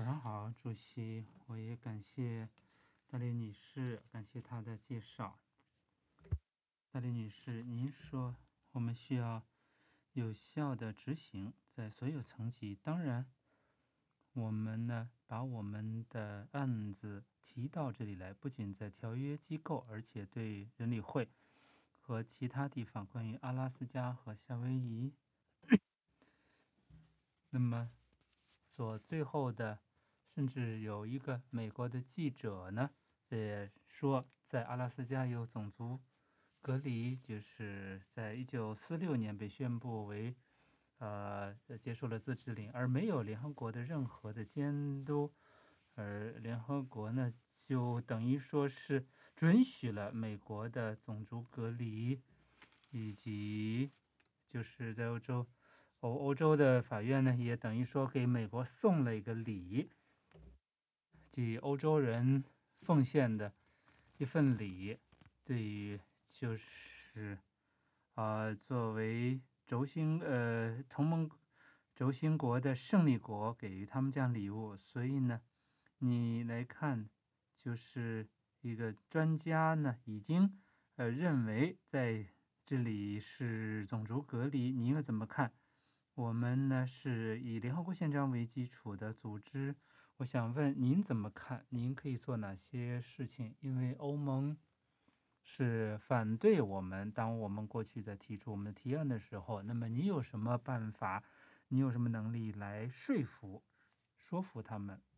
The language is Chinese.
早上好，主席，我也感谢戴丽女士，感谢她的介绍。戴丽女士，您说我们需要有效的执行在所有层级，当然，我们呢把我们的案子提到这里来，不仅在条约机构，而且对人理会和其他地方关于阿拉斯加和夏威夷。那么最后的，甚至有一个美国的记者呢，也说在阿拉斯加有种族隔离，就是在1946年被宣布为接受了自治领，而没有联合国的任何的监督，而联合国呢就等于说是准许了美国的种族隔离，以及就是在欧洲的法院呢，也等于说给美国送了一个礼，即欧洲人奉献的一份礼，对于就是作为同盟轴心国的胜利国给予他们这样礼物，所以呢，你来看，就是一个专家呢已经认为在这里是种族隔离，你又怎么看？我们呢是以联合国宪章为基础的组织，我想问您怎么看？您可以做哪些事情？因为欧盟是反对我们，当我们过去在提出我们的提案的时候，那么你有什么办法？你有什么能力来说服他们？